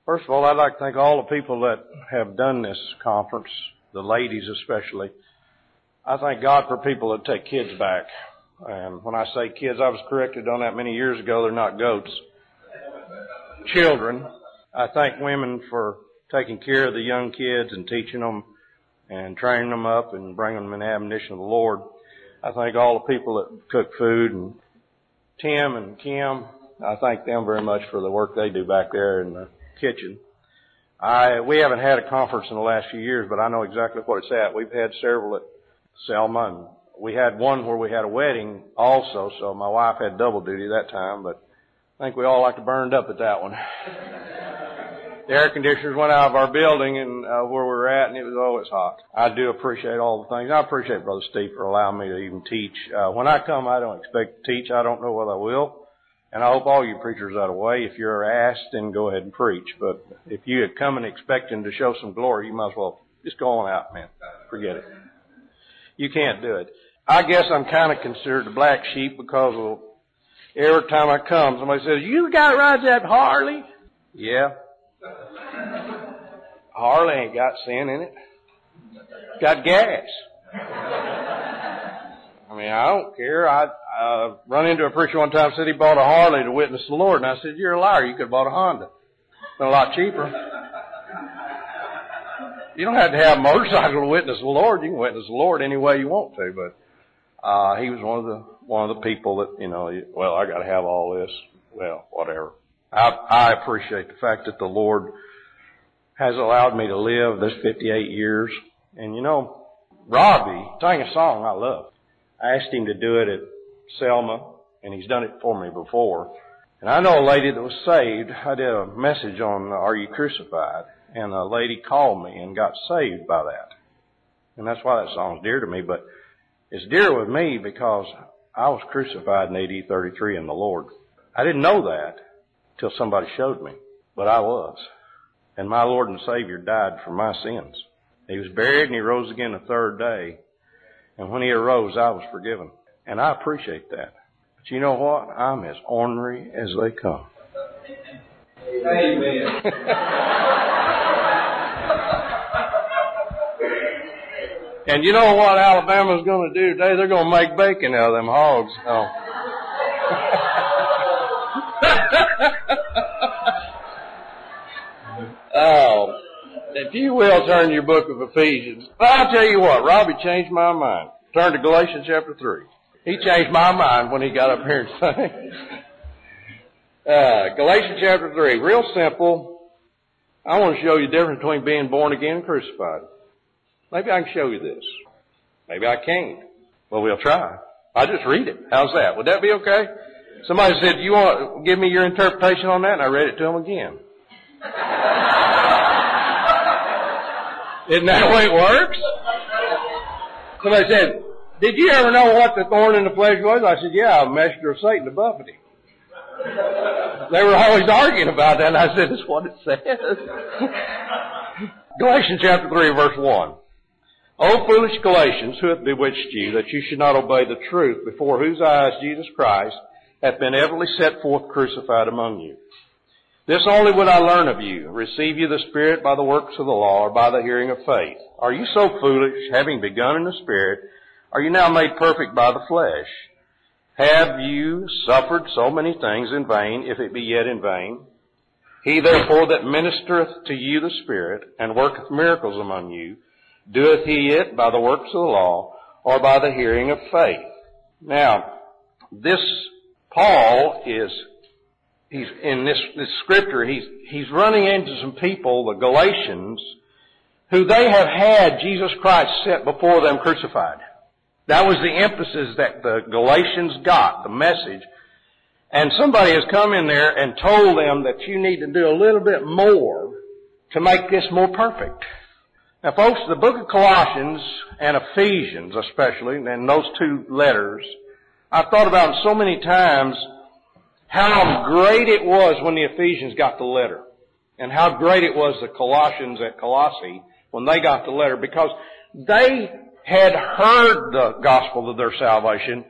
First of all, I'd like to thank all the people that have done this conference, the ladies especially. I thank God for people that take kids back. And when I say kids, I was corrected on that many years ago. They're not goats. Children. I thank women for taking care of the young kids and teaching them and training them up and bringing them in the admonition of the Lord. I thank all the people that cook food, and Tim and Kim. I thank them very much for the work they do back there in the kitchen. We haven't had a conference in the last few years, but I know exactly what it's at. We've had several at Selma, and we had one where we had a wedding also, so my wife had double duty that time, but I think we all like to burned up at that one. The air conditioners went out of our building and where we were at, and it's hot. I do appreciate all the things. I appreciate Brother Steve for allowing me to even teach. When I come, I don't expect to teach. I don't know whether I will. And I hope all you preachers are that way. If you're asked, then go ahead and preach. But if you had come and expecting to show some glory, you might as well just go on out, man. Forget it. You can't do it. I guess I'm kind of considered the black sheep because every time I come, somebody says, "You got rides that Harley?" Yeah. Harley ain't got sin in it. It's got gas. I mean, I don't care. I run into a preacher one time, said he bought a Harley to witness the Lord. And I said, "You're a liar. You could have bought a Honda. It's been a lot cheaper." You don't have to have a motorcycle to witness the Lord. You can witness the Lord any way you want to. But he was one of the people that, well, I got to have all this. Well, whatever. I appreciate the fact that the Lord has allowed me to live this 58 years. And Robbie sang a song I love. I asked him to do it at Selma, and he's done it for me before. And I know a lady that was saved. I did a message on Are You Crucified? And a lady called me and got saved by that. And that's why that song's dear to me. But it's dear with me because I was crucified in AD 33 in the Lord. I didn't know that till somebody showed me. But I was. And my Lord and Savior died for my sins. He was buried and he rose again the third day. And when he arose, I was forgiven. And I appreciate that. But you know what? I'm as ornery as they come. Amen. And you know what Alabama's going to do today? They're going to make bacon out of them hogs. Oh, if you will, turn to your book of Ephesians. I'll tell you what, Robbie changed my mind. Turn to Galatians chapter 3. He changed my mind when he got up here and sang. Galatians chapter 3, real simple. I want to show you the difference between being born again and crucified. Maybe I can show you this. Maybe I can't. Well, we'll try. I'll just read it. How's that? Would that be okay? Somebody said, "You want to give me your interpretation on that?" And I read it to them again. Isn't that the way it works? Somebody said, "Did you ever know what the thorn in the flesh was?" I said, "Yeah, a messenger of Satan to buffet him." They were always arguing about that, and I said, "That's what it says." Galatians chapter 3, verse 1. "O foolish Galatians, who hath bewitched you, that you should not obey the truth, before whose eyes Jesus Christ hath been everly set forth crucified among you? This only would I learn of you. Receive you the Spirit by the works of the law, or by the hearing of faith? Are you so foolish, having begun in the Spirit, are you now made perfect by the flesh? Have you suffered so many things in vain, if it be yet in vain? He therefore that ministereth to you the Spirit, and worketh miracles among you, doeth he it by the works of the law, or by the hearing of faith?" Now, this Paul he's in this scripture, he's running into some people, the Galatians, who they have had Jesus Christ set before them crucified. That was the emphasis that the Galatians got, the message. And somebody has come in there and told them that you need to do a little bit more to make this more perfect. Now folks, the book of Colossians and Ephesians especially, and those two letters, I've thought about so many times how great it was when the Ephesians got the letter, and how great it was the Colossians at Colossae when they got the letter, because they had heard the gospel of their salvation.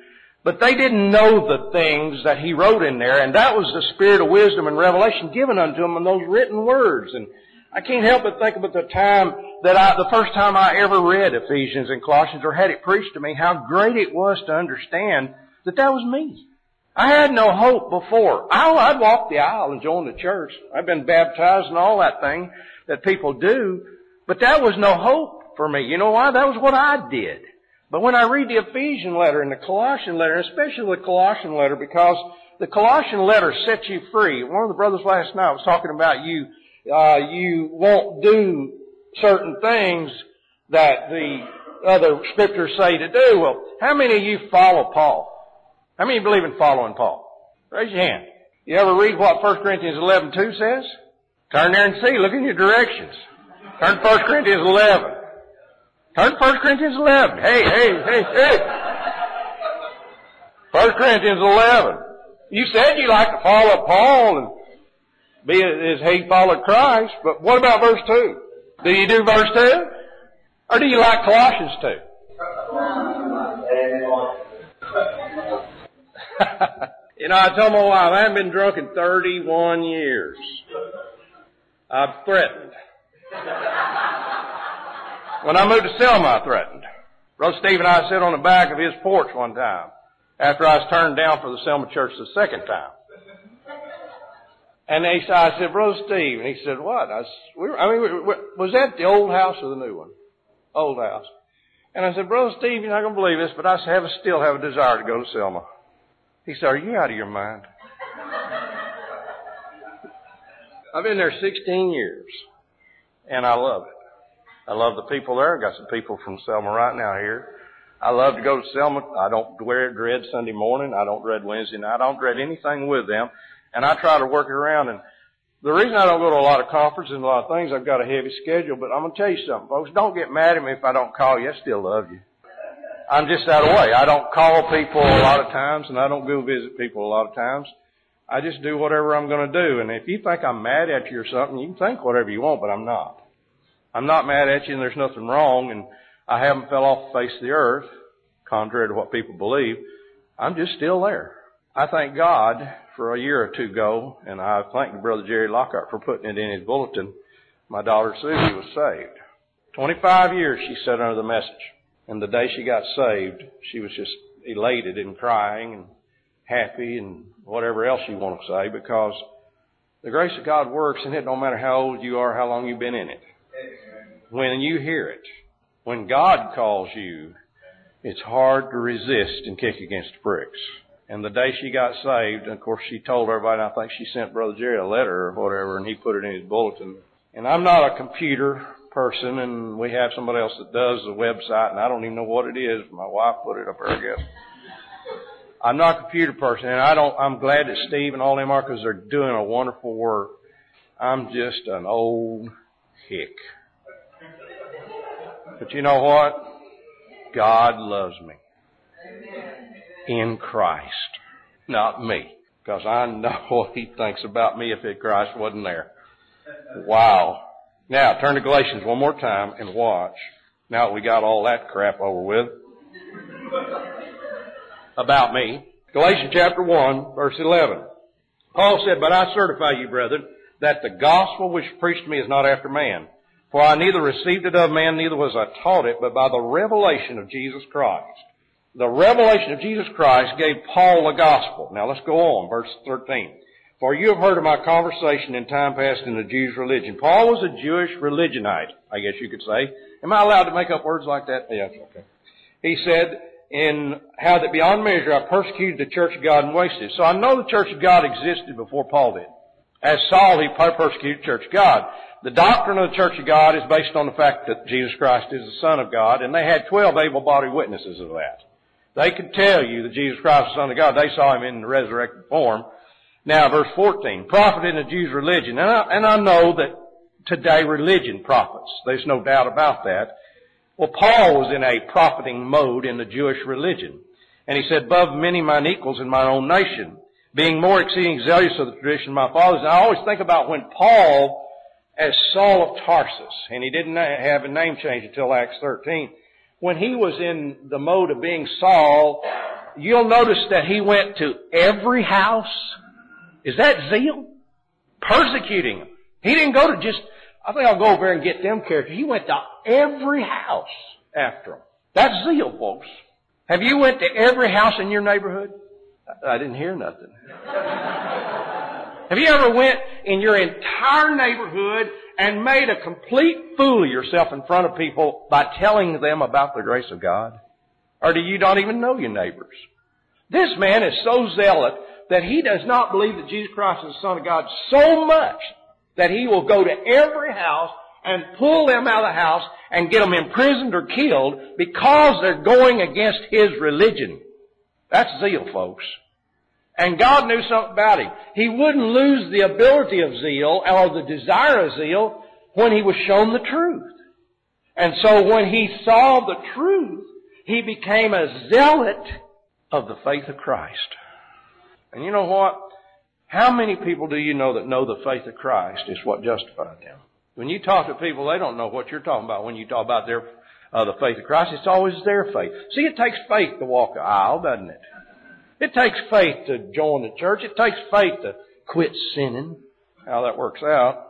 But they didn't know the things that he wrote in there, and that was the spirit of wisdom and revelation given unto them in those written words. And I can't help but think about the first time I ever read Ephesians and Colossians or had it preached to me, how great it was to understand that that was me. I had no hope before. I'd walk the aisle and join the church. I've been baptized and all that thing that people do, but that was no hope for me. You know why? That was what I did. But when I read the Ephesian letter and the Colossian letter, especially the Colossian letter, because the Colossian letter sets you free. One of the brothers last night was talking about you won't do certain things that the other scriptures say to do. Well, how many of you follow Paul? How many believe in following Paul? Raise your hand. You ever read what 1 Corinthians 11:2 says? Turn there and see. Look in your directions. Turn to 1 Corinthians 11. Turn to 1 Corinthians 11. Hey. 1 Corinthians 11. You said you like to follow Paul and be as he followed Christ, but what about verse 2? Do you do verse 2? Or do you like Colossians 2? You know, I told my wife, I haven't been drunk in 31 years. I've threatened. When I moved to Selma, I threatened. Brother Steve and I sat on the back of his porch one time after I was turned down for the Selma church the second time. And I said, Brother Steve, and he said, what? Was that the old house or the new one? Old house. And I said, Brother Steve, you're not going to believe this, but I still have a desire to go to Selma. He said, are you out of your mind? I've been there 16 years, and I love it. I love the people there. I've got some people from Selma right now here. I love to go to Selma. I don't dread Sunday morning. I don't dread Wednesday night. I don't dread anything with them. And I try to work it around. And the reason I don't go to a lot of conferences and a lot of things, I've got a heavy schedule. But I'm going to tell you something, folks. Don't get mad at me if I don't call you. I still love you. I'm just that way. I don't call people a lot of times, and I don't go visit people a lot of times. I just do whatever I'm going to do. And if you think I'm mad at you or something, you can think whatever you want, but I'm not. I'm not mad at you, and there's nothing wrong, and I haven't fell off the face of the earth, contrary to what people believe. I'm just still there. I thank God for a year or two ago, and I thank Brother Jerry Lockhart for putting it in his bulletin. My daughter Susie was saved. 25 years she sat under the message. And the day she got saved, she was just elated and crying and happy and whatever else you want to say, because the grace of God works, and it don't matter how old you are, how long you've been in it. When you hear it, when God calls you, it's hard to resist and kick against the pricks. And the day she got saved, and of course she told everybody, and I think she sent Brother Jerry a letter or whatever, and he put it in his bulletin. And I'm not a computer person, and we have somebody else that does the website, and I don't even know what it is. My wife put it up there, I guess. I'm not a computer person, and I'm glad that Steve and all them are, because they're doing a wonderful work. I'm just an old hick. But you know what? God loves me. In Christ. Not me. Because I know what He thinks about me if Christ wasn't there. Wow. Now, turn to Galatians one more time and watch. Now that we got all that crap over with. About me. Galatians chapter 1, verse 11. Paul said, but I certify you, brethren, that the gospel which preached to me is not after man. For I neither received it of man, neither was I taught it, but by the revelation of Jesus Christ. The revelation of Jesus Christ gave Paul the gospel. Now let's go on, verse 13. For you have heard of my conversation in time past in the Jews' religion. Paul was a Jewish religionite, I guess you could say. Am I allowed to make up words like that? Yes, okay. He said, in how that beyond measure I persecuted the church of God and wasted it. So I know the church of God existed before Paul did. As Saul, he persecuted the church of God. The doctrine of the church of God is based on the fact that Jesus Christ is the Son of God, and they had 12 able-bodied witnesses of that. They could tell you that Jesus Christ is the Son of God. They saw Him in the resurrected form. Now, verse 14, prophet in the Jews' religion. And I know that today religion profits. There's no doubt about that. Well, Paul was in a profiting mode in the Jewish religion. And he said, above many mine equals in my own nation, being more exceeding zealous of the tradition of my fathers. And I always think about when Paul, as Saul of Tarsus, and he didn't have a name change until Acts 13, when he was in the mode of being Saul, you'll notice that he went to every house. Is that zeal? Persecuting them. He didn't go to just, I think I'll go over there and get them characters. He went to every house after them. That's zeal, folks. Have you went to every house in your neighborhood? I didn't hear nothing. Have you ever went in your entire neighborhood and made a complete fool of yourself in front of people by telling them about the grace of God? Or do you not even know your neighbors? This man is so zealot that he does not believe that Jesus Christ is the Son of God so much that he will go to every house and pull them out of the house and get them imprisoned or killed because they're going against his religion. That's zeal, folks. And God knew something about him. He wouldn't lose the ability of zeal or the desire of zeal when he was shown the truth. And so when he saw the truth, he became a zealot of the faith of Christ. And you know what? How many people do you know that know the faith of Christ is what justified them? When you talk to people, they don't know what you're talking about when you talk about their the faith of Christ. It's always their faith. See, it takes faith to walk the aisle, doesn't it? It takes faith to join the church. It takes faith to quit sinning. How that works out.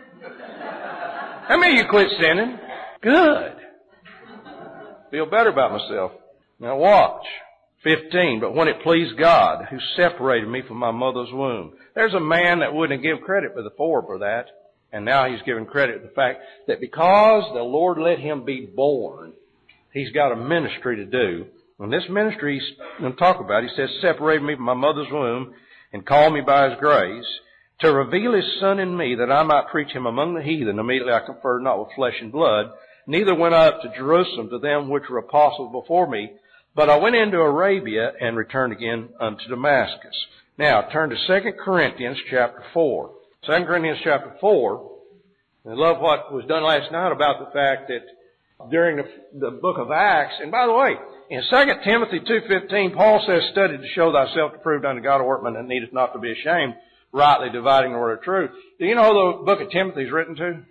How many of you quit sinning? Good. Feel better about myself. Now watch. 15, but when it pleased God, who separated me from my mother's womb. There's a man that wouldn't give credit before for that. And now he's giving credit to the fact that because the Lord let him be born, he's got a ministry to do. And this ministry he's going to talk about, he says, separated me from my mother's womb and called me by his grace to reveal his Son in me that I might preach him among the heathen. Immediately I conferred not with flesh and blood, neither went I up to Jerusalem to them which were apostles before me, but I went into Arabia and returned again unto Damascus. Now turn to 2 Corinthians chapter 4. 2 Corinthians chapter 4, I love what was done last night about the fact that during the book of Acts, and by the way, in 2 Timothy 2:15, Paul says, study to show thyself approved unto God, a workman that needeth not to be ashamed, rightly dividing the word of truth. Do you know who the book of Timothy is written to?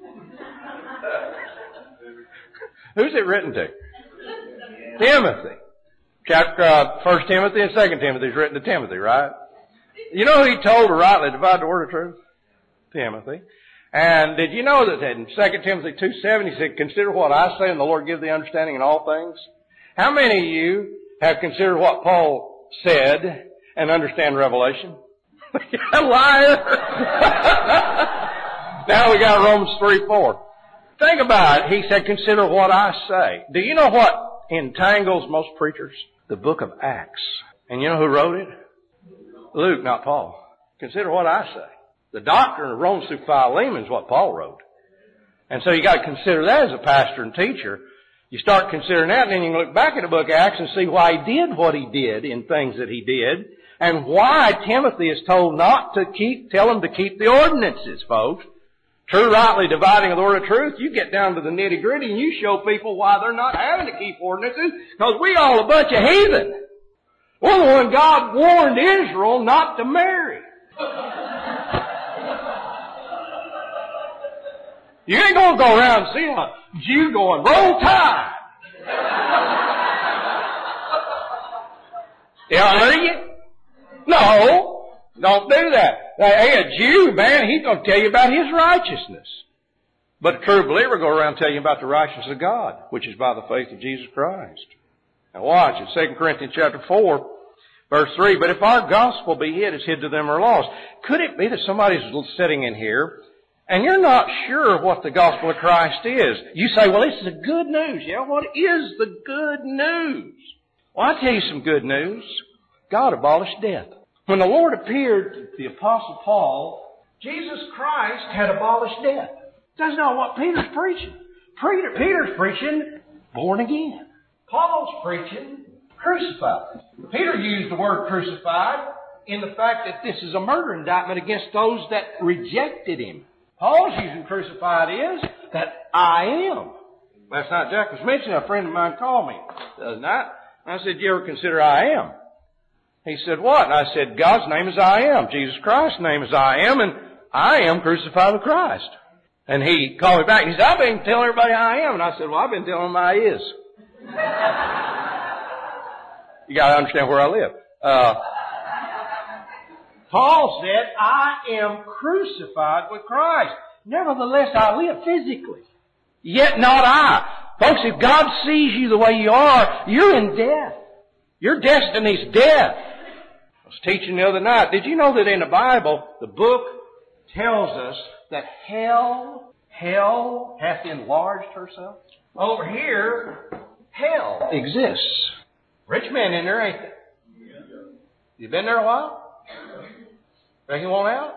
Who's it written to? Timothy. Chapter 1 Timothy and 2 Timothy is written to Timothy, right? You know who he told to rightly divide the word of truth? Timothy. And did you know that in 2 Timothy 2:7 he said, consider what I say and the Lord give thee understanding in all things? How many of you have considered what Paul said and understand Revelation? Liar! Now we got Romans 3:4. Think about it. He said, consider what I say. Do you know what entangles most preachers? The book of Acts. And you know who wrote it? Luke, not Paul. Consider what I say. The doctrine of Romans through Philemon is what Paul wrote. And so you got to consider that as a pastor and teacher. You start considering that, and then you can look back at the book of Acts and see why he did what he did in things that he did, and why Timothy is told not to tell him to keep the ordinances, folks. True rightly dividing of the word of truth, you get down to the nitty gritty and you show people why they're not having to keep ordinances, because we all a bunch of heathen. We're the one God warned Israel not to marry. You ain't going to go around seeing a Jew going, roll tide. Are you? No, don't do that. Hey, a Jew, man, he's going to tell you about his righteousness. But a true believer will go around telling you about the righteousness of God, which is by the faith of Jesus Christ. Now watch it, 2 Corinthians chapter 4, verse 3. But if our gospel be hid, it's hid to them who are lost. Could it be that somebody's sitting in here and you're not sure what the gospel of Christ is? You say, well, this is the good news. Yeah, what is the good news? Well, I'll tell you some good news. God abolished death. When the Lord appeared to the Apostle Paul, Jesus Christ had abolished death. That's not what Peter's preaching. Peter's preaching born again. Paul's preaching crucified. Peter used the word crucified in the fact that this is a murder indictment against those that rejected him. Paul's using crucified is that I am. Last night Jack was mentioning, a friend of mine called me the other night. I said, do you ever consider I am? He said, what? And I said, God's name is I am. Jesus Christ's name is I am, and I am crucified with Christ. And he called me back and he said, I've been telling everybody I am. And I said, well, I've been telling them I is. You got to understand where I live. Paul said, I am crucified with Christ. Nevertheless, I live physically. Yet not I. Folks, if God sees you the way you are, you're in death. Your destiny's death. I was teaching the other night. Did you know that in the Bible, the book tells us that hell hath enlarged herself? Over here, hell exists. Rich man in there, ain't there? You been there a while? Think he want out?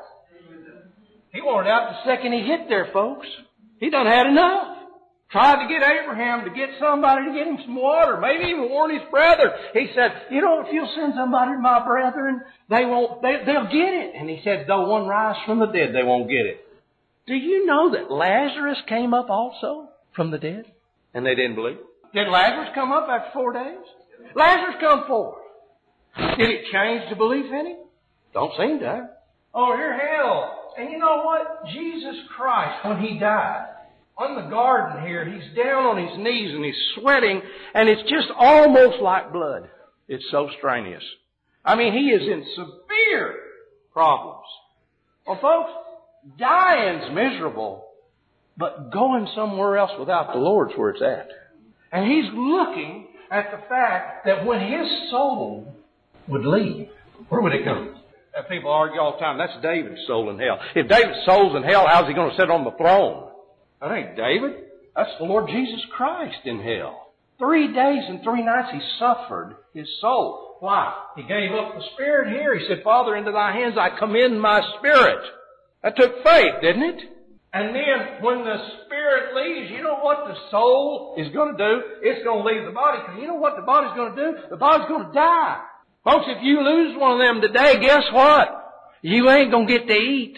He wanted out the second he hit there, folks. He done had enough. Tried to get Abraham to get somebody to get him some water. Maybe even warn his brother. He said, you know, if you'll send somebody to my brethren, they'll get it. And he said, though one rise from the dead, they won't get it. Do you know that Lazarus came up also from the dead? And they didn't believe. Did Lazarus come up after 4 days? Lazarus come forth. Did it change the belief in him? Don't seem to. Oh, you're hell. And you know what? Jesus Christ, when He died, on the garden here, He's down on His knees and He's sweating, and it's just almost like blood. It's so strenuous. I mean, He is in severe problems. Well, folks, dying's miserable, but going somewhere else without the Lord's where it's at. And He's looking at the fact that when His soul would leave, where would it go? People argue all the time, that's David's soul in hell. If David's soul's in hell, how's he going to sit on the throne? That ain't David. That's the Lord Jesus Christ in hell. 3 days and 3 nights He suffered His soul. Why? He gave up the spirit here. He said, Father, into Thy hands I commend my spirit. That took faith, didn't it? And then when the spirit leaves, you know what the soul is going to do? It's going to leave the body. Because you know what the body's going to do? The body's going to die. Folks, if you lose one of them today, guess what? You ain't going to get to eat.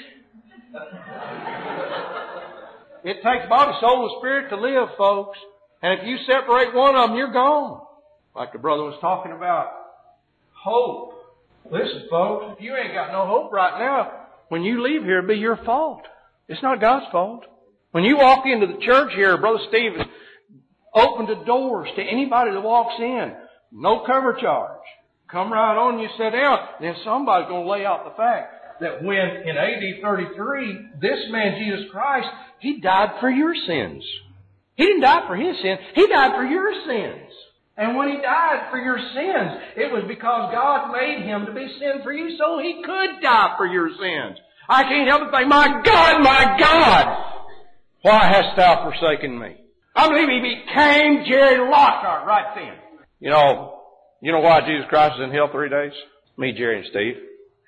It takes body, soul, and spirit to live, folks. And if you separate one of them, you're gone. Like the brother was talking about. Hope. Listen, folks, if you ain't got no hope right now, when you leave here, it'll be your fault. It's not God's fault. When you walk into the church here, Brother Steve has opened the doors to anybody that walks in. No cover charge. Come right on, you sit down. Then somebody's going to lay out the fact that when in AD 33, this man, Jesus Christ, He died for your sins. He didn't die for His sins. He died for your sins. And when He died for your sins, it was because God made Him to be sin for you so He could die for your sins. I can't help but think, my God, why hast Thou forsaken me? I believe He became Jerry Lockhart right then. You know why Jesus Christ is in hell 3 days? Me, Jerry, and Steve.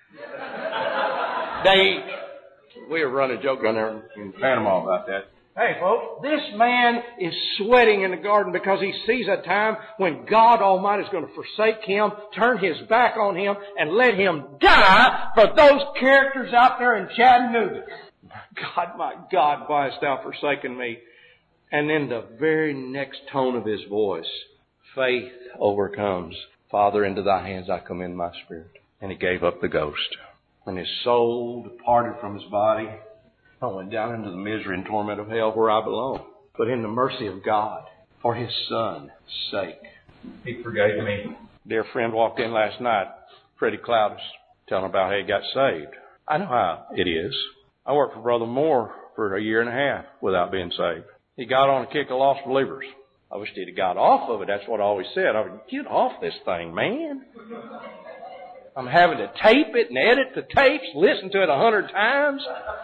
We were running a joke on there in Panama about that. Hey, folks, this man is sweating in the garden because he sees a time when God Almighty is going to forsake him, turn His back on him, and let him die for those characters out there in Chattanooga. My God, why hast Thou forsaken me? And then the very next tone of his voice, faith overcomes. Father, into Thy hands I commend my spirit. And he gave up the ghost. When his soul departed from his body, I went down into the misery and torment of hell where I belong. But in the mercy of God, for His Son's sake, He forgave me. Dear friend walked in last night, Freddie Cloudis, telling about how he got saved. I know how it is. I worked for Brother Moore for 1.5 years without being saved. He got on a kick of lost believers. I wish he'd have got off of it. That's what I always said. I would get off this thing, man. I'm having to tape it and edit the tapes, listen to it 100 times.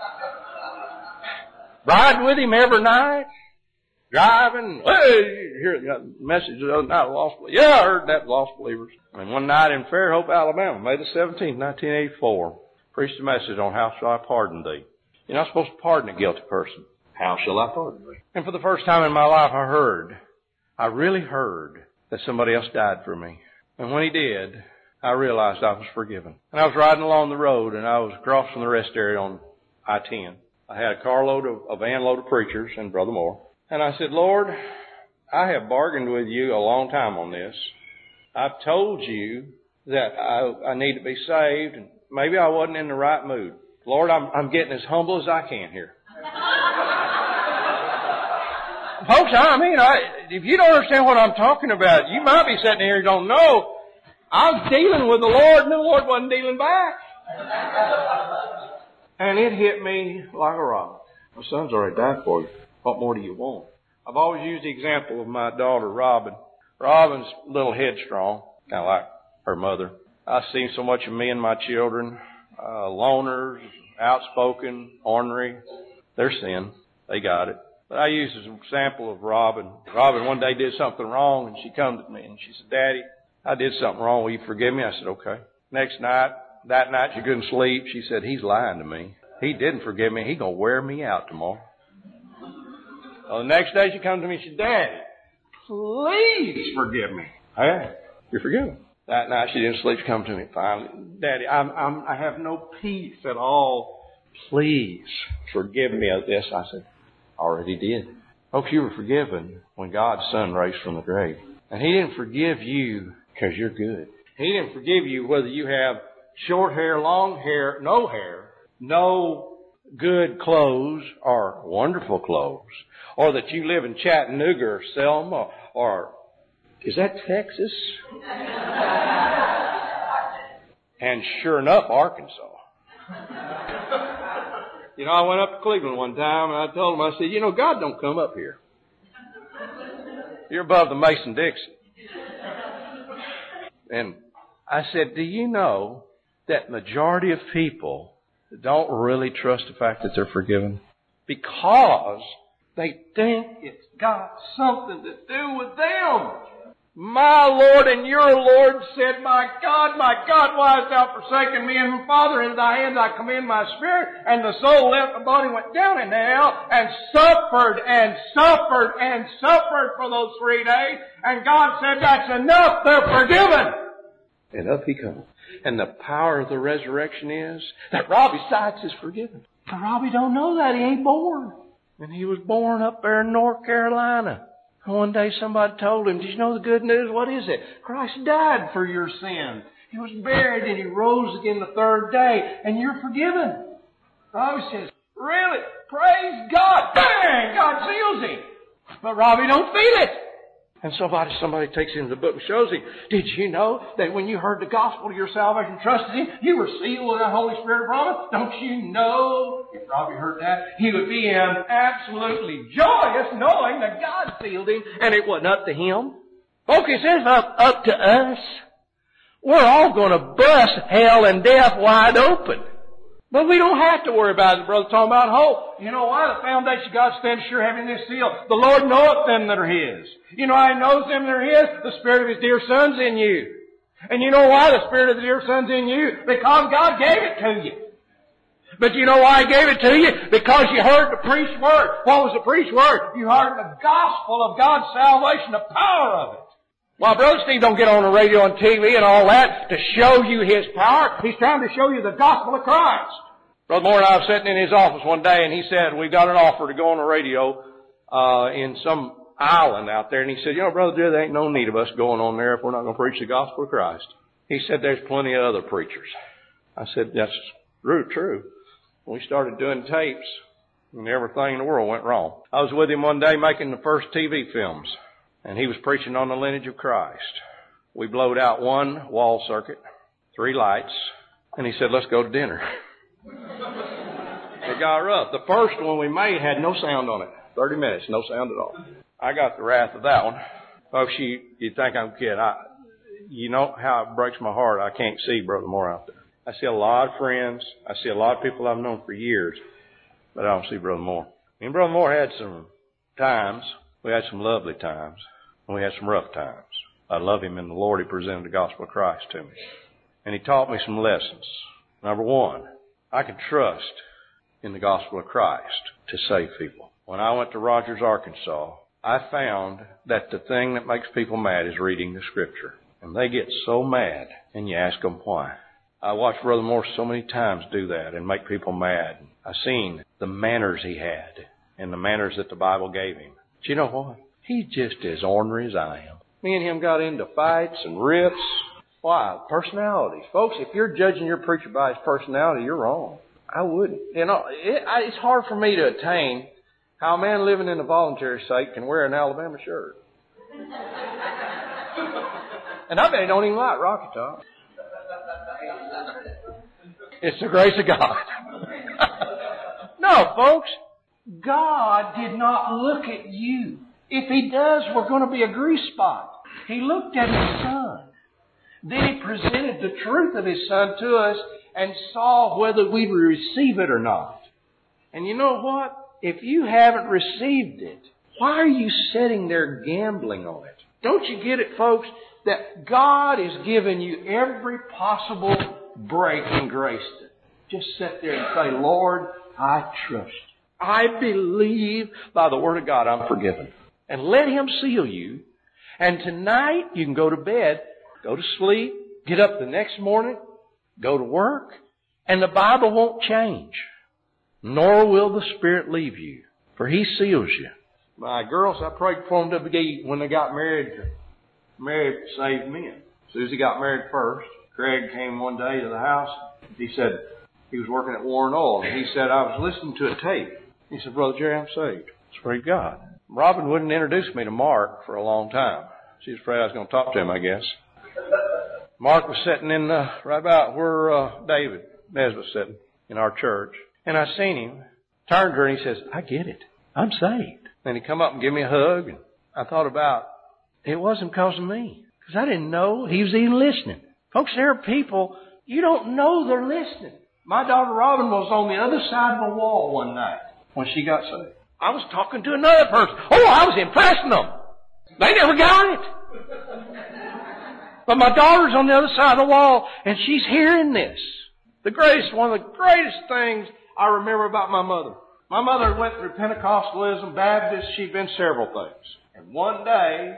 Riding with him every night. Driving. Hey, you hear that message the other night, Lost Believers. Yeah, I heard that, Lost Believers. And one night in Fairhope, Alabama, May the 17th, 1984, preached a message on how shall I pardon thee. You're not supposed to pardon a guilty person. How shall I pardon thee? And for the first time in my life, I really heard that somebody else died for me. And when he did, I realized I was forgiven. And I was riding along the road, and I was crossing the rest area on I-10. I had a van load of preachers and Brother Moore. And I said, Lord, I have bargained with you a long time on this. I've told you that I need to be saved, and maybe I wasn't in the right mood. Lord, I'm getting as humble as I can here. Folks, if you don't understand what I'm talking about, you might be sitting here and don't know. I was dealing with the Lord and the Lord wasn't dealing back. And it hit me like a rock. My son's already died for you. What more do you want? I've always used the example of my daughter, Robin. Robin's a little headstrong, kind of like her mother. I've seen so much of me and my children, loners, outspoken, ornery. They're sin. They got it. But I use as an example of Robin. Robin one day did something wrong, and she come to me, and she said, Daddy, I did something wrong. Will you forgive me? I said, okay. That night she couldn't sleep. She said, he's lying to me. He didn't forgive me. He's going to wear me out tomorrow. Well, the next day she comes to me and she said, Daddy, please forgive me. Hey, you're forgiven. That night she didn't sleep. She comes to me finally. Daddy, I have no peace at all. Please forgive me of this. I said, already did. Folks, you were forgiven when God's Son raised from the grave. And He didn't forgive you because you're good. He didn't forgive you whether you have short hair, long hair, no good clothes or wonderful clothes, or that you live in Chattanooga or Selma or is that Texas? And sure enough, Arkansas. You know, I went up to Cleveland one time and I told him, I said, you know, God don't come up here. You're above the Mason-Dixon. And I said, do you know that majority of people don't really trust the fact that they're forgiven? Because they think it's got something to do with them. My Lord and your Lord said, my God, why hast thou forsaken me? And Father, into thy hands I commend my spirit. And the soul left the body, went down into hell, and suffered for those 3 days. And God said, that's enough, they're forgiven. And up he comes. And the power of the resurrection is that Robbie Sykes is forgiven. But Robbie don't know that. He ain't born. And he was born up there in North Carolina. And one day somebody told him, did you know the good news? What is it? Christ died for your sins. He was buried and He rose again the third day. And you're forgiven. Robbie says, really? Praise God. Bang! God seals him. But Robbie don't feel it. And somebody takes him to the book and shows him, did you know that when you heard the gospel of your salvation, trusted Him, you were sealed with the Holy Spirit of promise? Don't you know, if Robbie heard that, he would be absolutely joyous knowing that God sealed him and it wasn't up to him? Folks, it says up to us. We're all going to bust hell and death wide open. But we don't have to worry about it. The brother's talking about hope. You know why? The foundation of God stands sure having this seal. The Lord knoweth them that are His. You know how He knows them that are His? The Spirit of His dear Son's in you. And you know why the Spirit of the dear Son's in you? Because God gave it to you. But you know why He gave it to you? Because you heard the preached word. What was the preached word? You heard the gospel of God's salvation, the power of it. While Brother Steve don't get on the radio and TV and all that to show you His power, he's trying to show you the gospel of Christ. Brother Moore and I were sitting in his office one day and he said, we've got an offer to go on the radio in some island out there. And he said, you know, Brother Drew, there ain't no need of us going on there if we're not going to preach the gospel of Christ. He said, there's plenty of other preachers. I said, that's true. We started doing tapes and everything in the world went wrong. I was with him one day making the first TV films. And he was preaching on the lineage of Christ. We blowed out one wall circuit, 3 lights, and he said, let's go to dinner. It got rough. The first one we made had no sound on it. 30 minutes, no sound at all. I got the wrath of that one. Folks, you think I'm kidding. You know how it breaks my heart. I can't see Brother Moore out there. I see a lot of friends. I see a lot of people I've known for years, but I don't see Brother Moore. Me and Brother Moore had some times. We had some lovely times. And we had some rough times. I love him in the Lord. He presented the gospel of Christ to me. And he taught me some lessons. Number one, I can trust in the gospel of Christ to save people. When I went to Rogers, Arkansas, I found that the thing that makes people mad is reading the Scripture. And they get so mad, and you ask them why. I watched Brother Moore so many times do that and make people mad. I've seen the manners he had and the manners that the Bible gave him. But you know what? He's just as ornery as I am. Me and him got into fights and rips. Why? Personalities. Folks, if you're judging your preacher by his personality, you're wrong. I wouldn't. You know, it's hard for me to attain how a man living in a voluntary state can wear an Alabama shirt. And I bet he don't even like Rocky Top. It's the grace of God. No, folks. God did not look at you. If He does, we're going to be a grease spot. He looked at His Son. Then He presented the truth of His Son to us and saw whether we would receive it or not. And you know what? If you haven't received it, why are you sitting there gambling on it? Don't you get it, folks? That God is giving you every possible break in grace. Just sit there and say, Lord, I trust you. I believe by the Word of God I'm forgiven. And let Him seal you. And tonight you can go to bed, go to sleep, get up the next morning, go to work, and the Bible won't change. Nor will the Spirit leave you, for He seals you. My girls, I prayed for them to be, when they got married saved men. Susie got married first. Craig came one day to the house. He said he was working at Warren Oil. And he said, I was listening to a tape. He said, Brother Jerry, I'm saved. Praise God. Robin wouldn't introduce me to Mark for a long time. She was afraid I was going to talk to him, I guess. Mark was sitting in right about where David Nesbitt was sitting in our church. And I seen him, turned to her, and he says, I get it. I'm saved. Then he come up and give me a hug. And I thought about, it wasn't because of me. Because I didn't know he was even listening. Folks, there are people, you don't know they're listening. My daughter Robin was on the other side of the wall one night when she got saved. I was talking to another person. Oh, I was impressing them. They never got it. But my daughter's on the other side of the wall, and she's hearing this. One of the greatest things I remember about my mother. My mother went through Pentecostalism, Baptist. She'd been several things. And one day,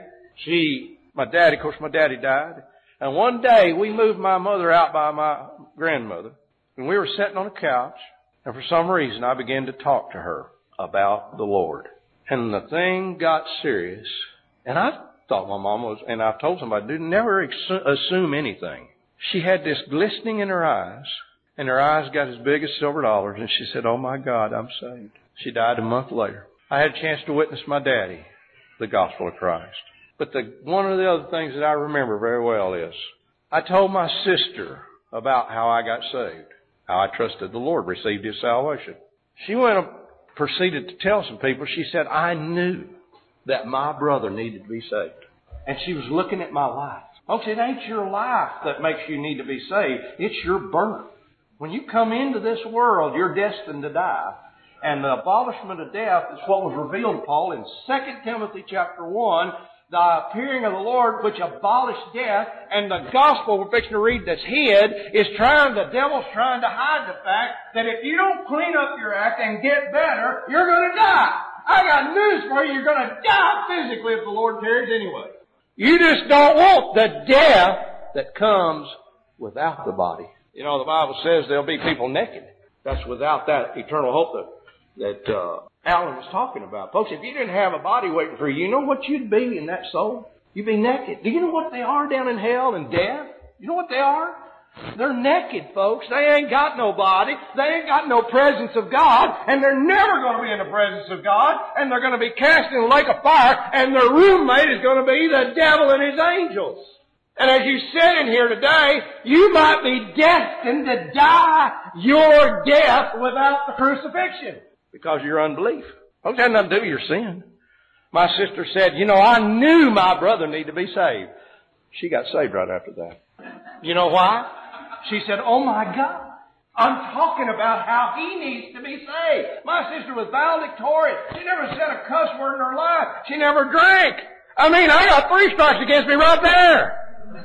my daddy died. And one day, we moved my mother out by my grandmother. And we were sitting on a couch. And for some reason, I began to talk to her about the Lord. And the thing got serious. And I thought my mom was, and I told somebody, never assume anything. She had this glistening in her eyes. And her eyes got as big as silver dollars. And she said, oh my God, I'm saved. She died a month later. I had a chance to witness my daddy the gospel of Christ. But one of the other things that I remember very well is I told my sister about how I got saved, how I trusted the Lord, received His salvation. She proceeded to tell some people. She said, I knew that my brother needed to be saved. And she was looking at my life. Folks, it ain't your life that makes you need to be saved. It's your birth. When you come into this world, you're destined to die. And the abolishment of death is what was revealed to Paul in 2 Timothy chapter 1, the appearing of the Lord which abolished death, and the gospel we're fixing to read that's hid the devil's trying to hide the fact that if you don't clean up your act and get better, you're going to die. I got news for you. You're going to die physically if the Lord tarries anyway. You just don't want the death that comes without the body. You know, the Bible says there'll be people naked. That's without that eternal hope that Alan was talking about. Folks, if you didn't have a body waiting for you, you know what you'd be in that soul? You'd be naked. Do you know what they are down in hell and death? You know what they are? They're naked, folks. They ain't got no body. They ain't got no presence of God. And they're never going to be in the presence of God. And they're going to be cast in a lake of fire. And their roommate is going to be the devil and his angels. And as you sit in here today, you might be destined to die your death without the crucifixion. Because of your unbelief. Folks, it had nothing to do with your sin. My sister said, I knew my brother needed to be saved. She got saved right after that. You know why? She said, oh my God, I'm talking about how he needs to be saved. My sister was valedictorian. She never said a cuss word in her life. She never drank. I got 3 strikes against me right there.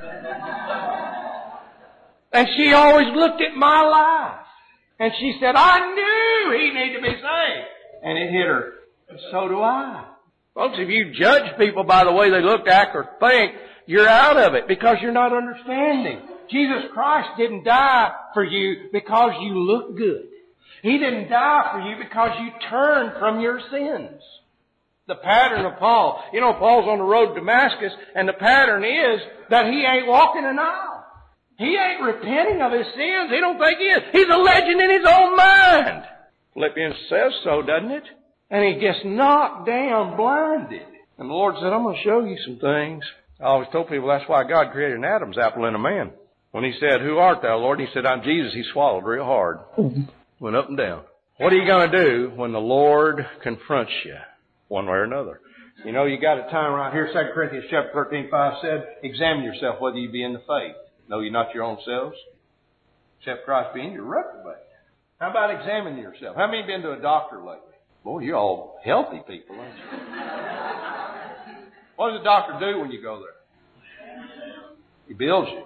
And she always looked at my life. And she said, I knew he needed to be saved. And it hit her. And so do I. Folks, if you judge people by the way they look, act, or think, you're out of it because you're not understanding. Jesus Christ didn't die for you because you look good. He didn't die for you because you turned from your sins. The pattern of Paul. Paul's on the road to Damascus, and the pattern is that he ain't walking an aisle. He ain't repenting of his sins. He don't think he is. He's a legend in his own mind. Philippians says so, doesn't it? And he gets knocked down blinded. And the Lord said, I'm going to show you some things. I always told people that's why God created an Adam's apple in a man. When he said, "Who art thou, Lord?" He said, "I'm Jesus." He swallowed real hard. Went up and down. What are you going to do when the Lord confronts you one way or another? You know, you got a time right here. 2 Corinthians chapter 13:5 said, "Examine yourself whether you be in the faith. Know ye not your own selves? Except Christ be in you, reprobate." How about examining yourself? How many have been to a doctor lately? Boy, you're all healthy people, aren't you? What does the doctor do when you go there? He bills you.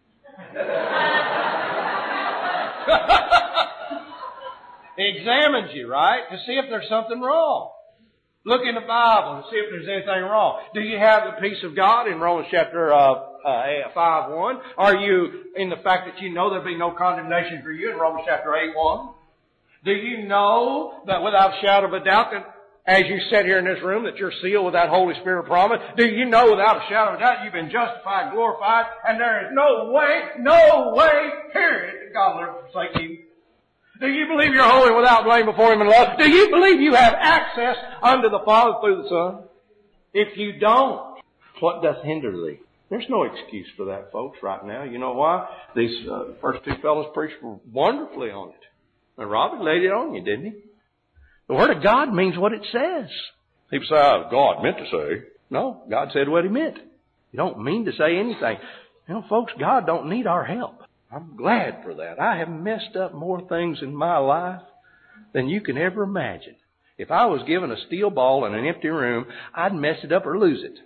He examines you, right? To see if there's something wrong. Look in the Bible to see if there's anything wrong. Do you have the peace of God in Romans chapter 5:1? Are you in the fact that you know there'll be no condemnation for you in Romans chapter 8:1? Do you know that without a shadow of a doubt that as you sit here in this room that you're sealed with that Holy Spirit promise? Do you know without a shadow of a doubt you've been justified, glorified, and there is no way, period, that God will ever forsake you? Do you believe you're holy without blame before Him in love? Do you believe you have access unto the Father through the Son? If you don't, what doth hinder thee? There's no excuse for that, folks, right now. You know why? These first two fellows preached wonderfully on it. And Robbie laid it on you, didn't he? The Word of God means what it says. People say, "Oh, God meant to say." No, God said what He meant. You don't mean to say anything. You know, folks, God don't need our help. I'm glad for that. I have messed up more things in my life than you can ever imagine. If I was given a steel ball in an empty room, I'd mess it up or lose it.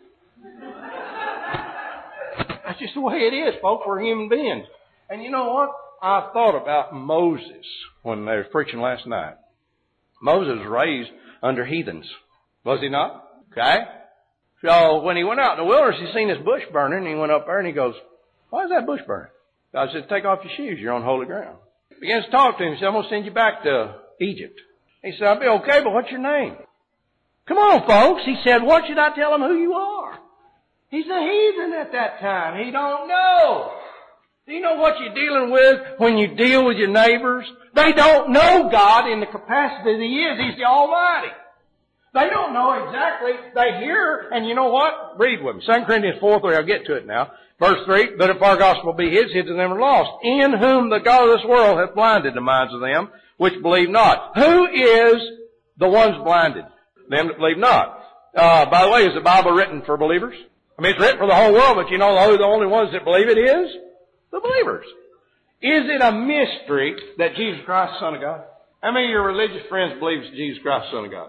That's just the way it is, folks. We're human beings. And you know what? I thought about Moses when they were preaching last night. Moses was raised under heathens. Was he not? Okay? So when he went out in the wilderness, he seen this bush burning, and he went up there and he goes, "Why is that bush burning?" God said, "Take off your shoes. You're on holy ground." He begins to talk to him. He said, "I'm going to send you back to Egypt." He said, "I'll be okay, but what's your name?" Come on, folks. He said, "What should I tell him who you are?" He's a heathen at that time. He don't know. Do you know what you're dealing with when you deal with your neighbors? They don't know God in the capacity that He is. He's the Almighty. They don't know exactly. They hear, and you know what? Read with me. 2 Corinthians 4:3. I'll get to it now. Verse 3, "But if our gospel be His, hid to them are lost, in whom the God of this world hath blinded the minds of them which believe not." Who is the ones blinded? Them that believe not. By the way, is the Bible written for believers? I mean, it's written for the whole world, but you know who the only ones that believe it is? The believers. Is it a mystery that Jesus Christ is the Son of God? How many of your religious friends believe Jesus Christ is the Son of God?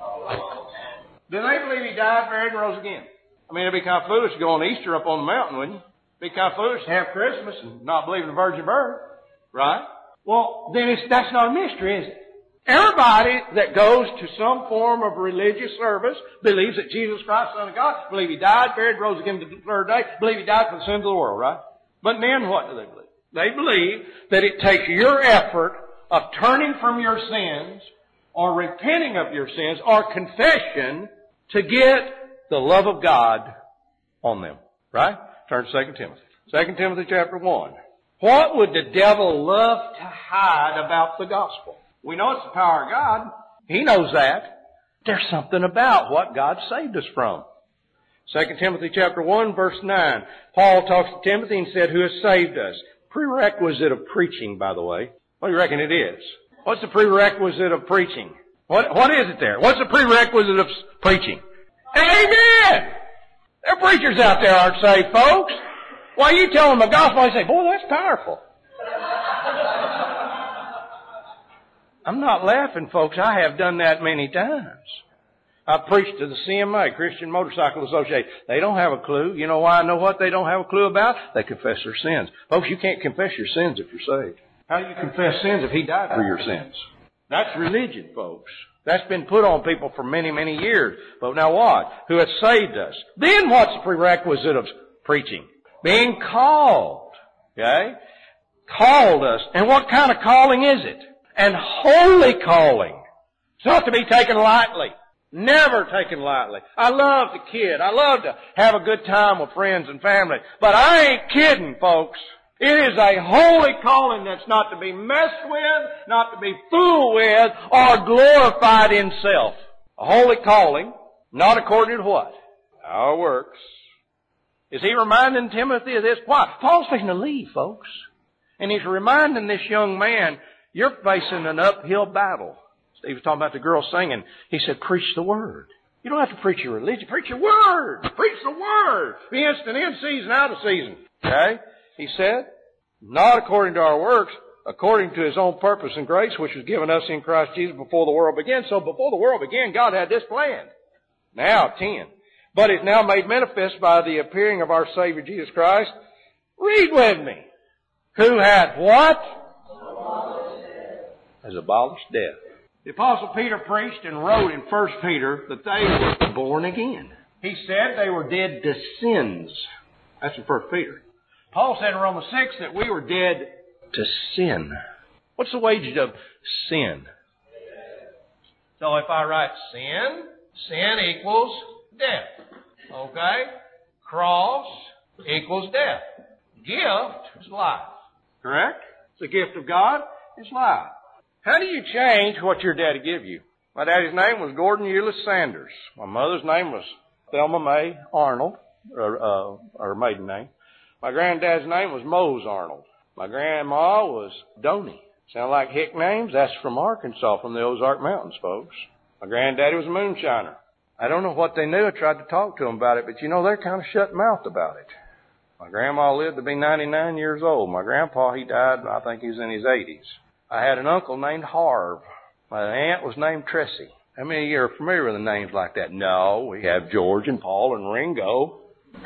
Do they believe He died, buried, and rose again? I mean, it'd be kind of foolish to go on Easter up on the mountain, wouldn't it? It'd be kind of foolish to have Christmas and not believe in the virgin birth, right? Well, then that's not a mystery, is it? Everybody that goes to some form of religious service believes that Jesus Christ is the Son of God, believe He died, buried, rose again the third day, believe He died for the sins of the world, right? But then what do they believe? They believe that it takes your effort of turning from your sins or repenting of your sins or confession to get the love of God on them. Right? Turn to 2 Timothy. 2 Timothy chapter 1. What would the devil love to hide about the gospel? We know it's the power of God. He knows that. There's something about what God saved us from. 2 Timothy chapter 1 verse 9. Paul talks to Timothy and said, "Who has saved us?" Prerequisite of preaching, by the way. What do you reckon it is? What's the prerequisite of preaching? What is it there? What's the prerequisite of preaching? Amen! There are preachers out there aren't saved, folks. Why, you tell them the gospel, they say, "Boy, that's powerful." I'm not laughing, folks. I have done that many times. I've preached to the CMA, Christian Motorcycle Association. They don't have a clue. You know why I know what they don't have a clue about? They confess their sins. Folks, you can't confess your sins if you're saved. How do you confess sins if He died for your sins? That's religion, folks. That's been put on people for many, many years. But now what? Who has saved us. Then what's the prerequisite of preaching? Being called. Okay? Called us. And what kind of calling is it? An holy calling. It's not to be taken lightly. Never taken lightly. I love to kid. I love to have a good time with friends and family. But I ain't kidding, folks. It is a holy calling that's not to be messed with, not to be fooled with, or glorified in self. A holy calling, not according to what? Our works, Is he reminding Timothy of this? Why? Paul's fixing to leave, folks. And he's reminding this young man, you're facing an uphill battle. Steve was talking about the girl singing. He said, preach the Word. You don't have to preach your religion. Preach your Word. Preach the Word. Be instant in season, out of season. Okay? He said, not according to our works, according to His own purpose and grace, which was given us in Christ Jesus before the world began. So before the world began, God had this planned. Now, 10. But it's now made manifest by the appearing of our Savior Jesus Christ. Read with me. Who hath what? Has abolished death. The Apostle Peter preached and wrote in 1 Peter that they were born again. He said they were dead to sins. That's in 1 Peter. Paul said in Romans 6 that we were dead to sin. What's the wages of sin? So if I write sin equals death. Okay? Cross equals death. Gift is life. Correct? The gift of God is life. How do you change what your daddy give you? My daddy's name was Gordon Euless Sanders. My mother's name was Thelma Mae Arnold, her maiden name. My granddad's name was Mose Arnold. My grandma was Donnie. Sound like hick names? That's from Arkansas, from the Ozark Mountains, folks. My granddaddy was a moonshiner. I don't know what they knew. I tried to talk to them about it, but you know, they're kind of shut-mouthed about it. My grandma lived to be 99 years old. My grandpa, he died, I think he was in his 80s. I had an uncle named Harv. My aunt was named Tressie. How many of you are familiar with the names like that? No, we have George and Paul and Ringo.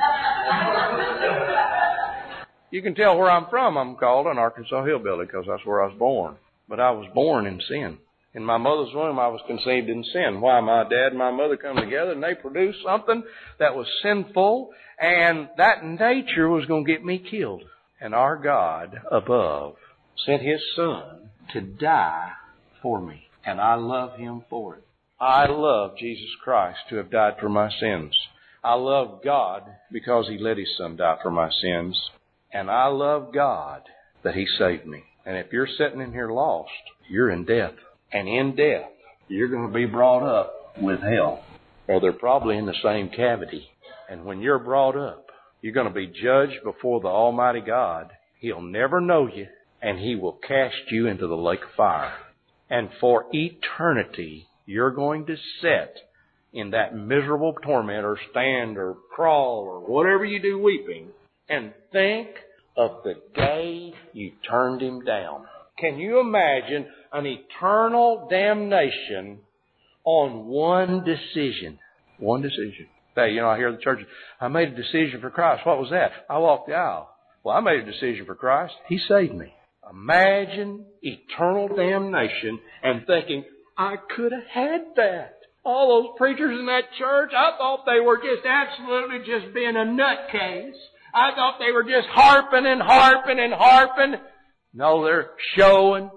You can tell where I'm from. I'm called an Arkansas hillbilly because that's where I was born. But I was born in sin. In my mother's womb, I was conceived in sin. Why? My dad and my mother come together and they produced something that was sinful, and that nature was going to get me killed. And our God above sent His Son to die for me. And I love Him for it. I love Jesus Christ to have died for my sins. I love God because He let His Son die for my sins. And I love God that He saved me. And if you're sitting in here lost, you're in death. And in death, you're going to be brought up with hell. Or they're probably in the same cavity. And when you're brought up, you're going to be judged before the Almighty God. He'll never know you, and He will cast you into the lake of fire. And for eternity, you're going to sit in that miserable torment, or stand, or crawl, or whatever you do weeping, and think of the day you turned Him down. Can you imagine an eternal damnation on one decision? One decision. Hey, you know, I hear the church, I made a decision for Christ. What was that? I walked the aisle. Well, I made a decision for Christ. He saved me. Imagine eternal damnation and thinking, I could have had that. All those preachers in that church, I thought they were just absolutely just being a nutcase. I thought they were just harping and harping and harping. No, they're showing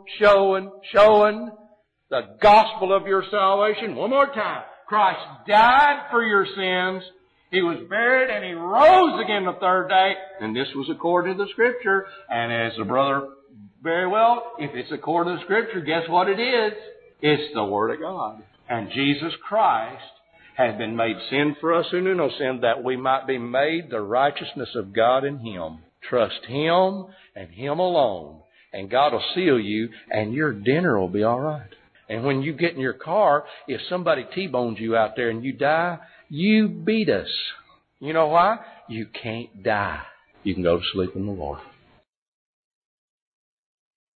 the gospel of your salvation. One more time. Christ died for your sins. He was buried and He rose again the third day. And this was according to the Scripture. And as the brother very well, if it's according to the Scripture, guess what it is? It's the Word of God. And Jesus Christ has been made sin for us who knew no sin, that we might be made the righteousness of God in Him. Trust Him and Him alone. And God will seal you, and your dinner will be all right. And when you get in your car, if somebody T-bones you out there and you die, you beat us. You know why? You can't die. You can go to sleep in the Lord.